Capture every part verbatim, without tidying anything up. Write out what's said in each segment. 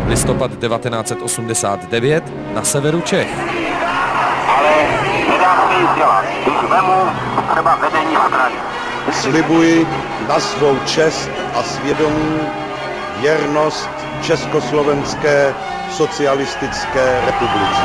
Listopad devatenáct set osmdesát devět na severu Čech. Ale nedá se nic dělat, když vemu třeba vedení Hadrany. Slibuji na svou čest a svědomí věrnost Československé socialistické republice.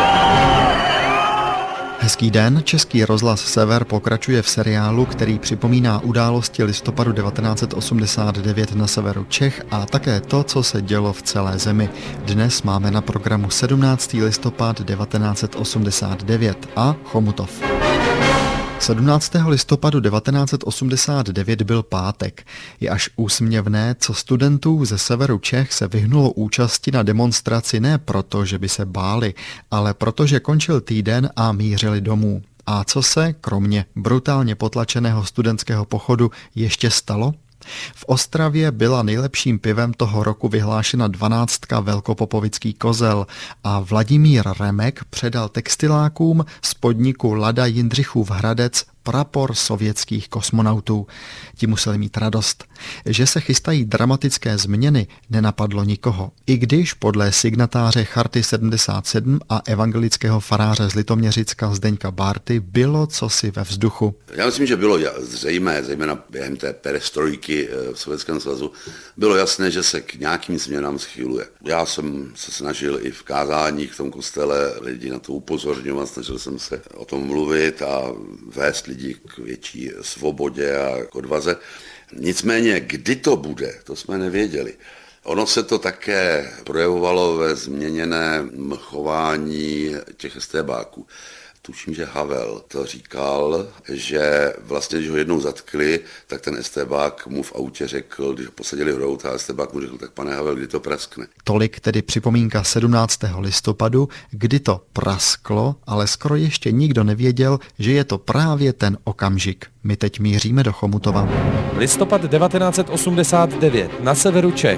Hezký den, Český rozhlas Sever pokračuje v seriálu, který připomíná události listopadu devatenáct set osmdesát devět na severu Čech a také to, co se dělo v celé zemi. Dnes máme na programu sedmnáctého listopad devatenáct set osmdesát devět a Chomutov. sedmnáctého listopadu devatenáct set osmdesát devět byl pátek. Je až úsměvné, co studentů ze severu Čech se vyhnulo účasti na demonstraci ne proto, že by se báli, ale protože končil týden a mířili domů. A co se, kromě brutálně potlačeného studentského pochodu, ještě stalo? V Ostravě byla nejlepším pivem toho roku vyhlášena dvanáctka Velkopopovický kozel a Vladimír Remek předal textilákům z podniku Lada Jindřichův Hradec prapor sovětských kosmonautů. Ti museli mít radost. Že se chystají dramatické změny, nenapadlo nikoho. I když podle signatáře Charty sedmdesát sedm a evangelického faráře z Litoměřicka Zdeňka Bárty bylo cosi ve vzduchu. Já myslím, že bylo zřejmé, zejména během té perestrojky v Sovětském svazu, bylo jasné, že se k nějakým změnám schyluje. Já jsem se snažil i v kázáních v tom kostele lidi na to upozorňovat, snažil jsem se o tom mluvit a vést lidi k větší svobodě a k odvaze. Nicméně, kdy to bude, to jsme nevěděli. Ono se to také projevovalo ve změněném chování těch estébáků. Tuším, že Havel to říkal, že vlastně, když ho jednou zatkli, tak ten estébák mu v autě řekl, když ho posadili v auta, a estébák mu řekl, tak pane Havel, kdy to praskne. Tolik tedy připomínka sedmnáctého listopadu, kdy to prasklo, ale skoro ještě nikdo nevěděl, že je to právě ten okamžik. My teď míříme do Chomutova. Listopad devatenáct set osmdesát devět na severu Čech.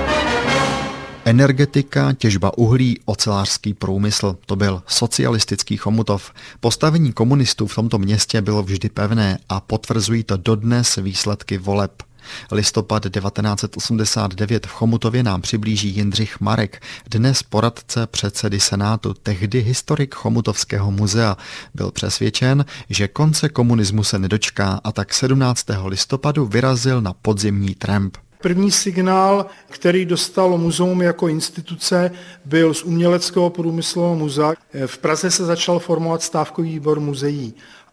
Energetika, těžba uhlí, ocelářský průmysl. To byl socialistický Chomutov. Postavení komunistů v tomto městě bylo vždy pevné a potvrzují to dodnes výsledky voleb. Listopad devatenáct set osmdesát devět v Chomutově nám přiblíží Jindřich Marek, dnes poradce předsedy Senátu, tehdy historik Chomutovského muzea. Byl přesvědčen, že konce komunismu se nedočká a tak sedmnáctého listopadu vyrazil na podzimní tramp. První signál, který dostalo muzeum jako instituce, byl z Uměleckého průmyslového muzea. V Praze se začal formovat stávkový výbor muzeí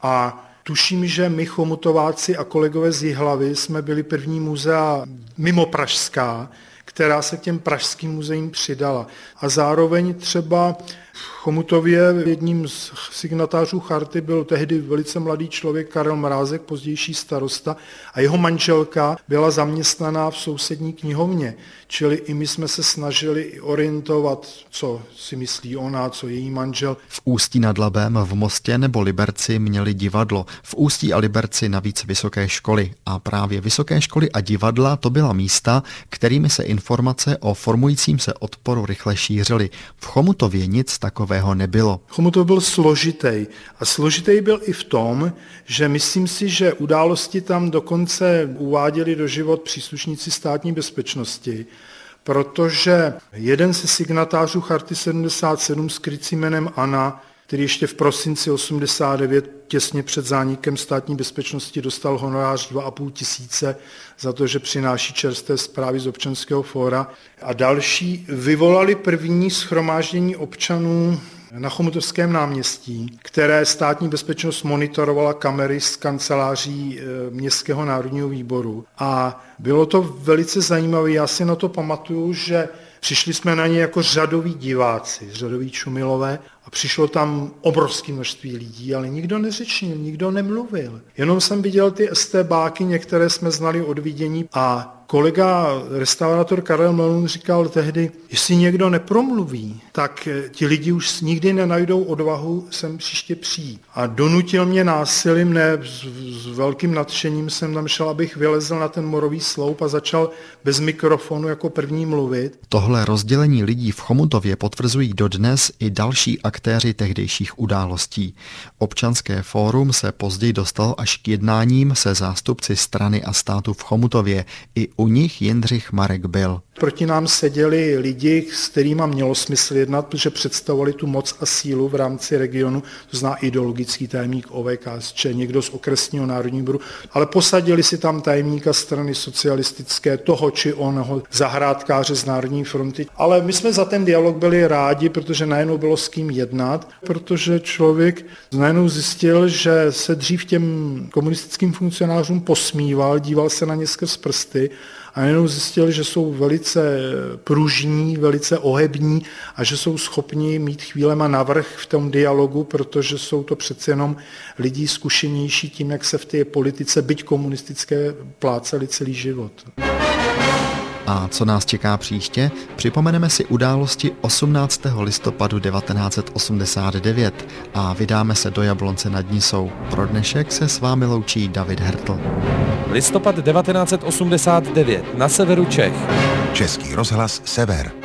a tuším, že my chomutováci a kolegové z Jihlavy jsme byli první muzea mimo pražská, která se k těm pražským muzeím přidala. A zároveň třeba v Chomutově jedním z signatářů charty byl tehdy velice mladý člověk Karel Mrázek, pozdější starosta, a jeho manželka byla zaměstnaná v sousední knihovně. Čili i my jsme se snažili orientovat, co si myslí ona, co její manžel. V Ústí nad Labem, v Mostě nebo Liberci měli divadlo. V Ústí a Liberci navíc vysoké školy. A právě vysoké školy a divadla to byla místa, kterými se informace o formujícím se odporu rychle šířily. V Chomutově nic takového nebylo. Chomutov byl složitý. A složitý byl i v tom, že myslím si, že události tam dokonce uváděli do život příslušníci státní bezpečnosti, protože jeden ze signatářů Charty sedmdesát sedm s krycím jménem Anna, který ještě v prosinci osmdesát devět těsně před zánikem státní bezpečnosti dostal honorář dva a půl tisíce za to, že přináší čerstvé zprávy z občanského fóra. A další vyvolali první shromáždění občanů na Chomutovském náměstí, které státní bezpečnost monitorovala kamery z kanceláří Městského národního výboru. A bylo to velice zajímavé, já si na to pamatuju, že přišli jsme na ně jako řadoví diváci, řadoví čumilové a přišlo tam obrovské množství lidí, ale nikdo neřečnil, nikdo nemluvil. Jenom jsem viděl ty estébáky, některé jsme znali od vidění a kolega restaurátor Karel Melun říkal tehdy, jestli někdo nepromluví, tak ti lidi už nikdy nenajdou odvahu sem příště přijít. A donutil mě násilím, ne s, s velkým nadšením jsem tam šel, abych vylezl na ten morový sloup a začal bez mikrofonu jako první mluvit. Tohle rozdělení lidí v Chomutově potvrzují dodnes i další aktéři tehdejších událostí. Občanské fórum se později dostalo až k jednáním se zástupci strany a státu v Chomutově. I u nich Jindřich Marek byl. Proti nám seděli lidi, s kterými mělo smysl jednat, protože představovali tu moc a sílu v rámci regionu, to zná ideologický tajemník O V K S Č, někdo z okresního národního výboru, ale posadili si tam tajemníka strany socialistické, toho či onoho zahrádkáře z Národní fronty. Ale my jsme za ten dialog byli rádi, protože najednou bylo s kým jednat, protože člověk najednou zjistil, že se dřív těm komunistickým funkcionářům posmíval, díval se na ně skrz prsty, a jenom zjistil, že jsou velice pružní, velice ohební a že jsou schopni mít chvílema navrch v tom dialogu, protože jsou to přece jenom lidi zkušenější tím, jak se v té politice, byť komunistické, plácali celý život. A co nás čeká příště? Připomeneme si události osmnáctého listopadu devatenáct set osmdesát devět a vydáme se do Jablonce nad Nisou. Pro dnešek se s vámi loučí David Hertl. Listopad devatenáct set osmdesát devět na severu Čech. Český rozhlas Sever.